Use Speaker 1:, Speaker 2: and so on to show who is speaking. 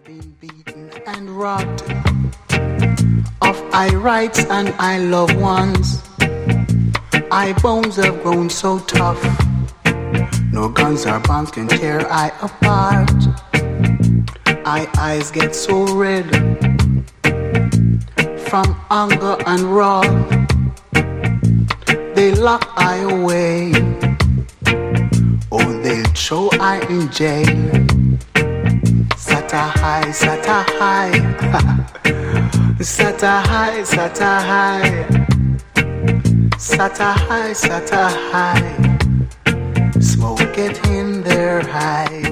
Speaker 1: been beaten and robbed of I rights and I loved ones. I bones have grown so tough. No guns or bombs can tear I apart. I eyes get so red from hunger and wrath. They lock I away. Oh, they'll throw I in jail. Sata high, sata high. Sata high, sata high. Sata high, sata high. Smoke it in their high.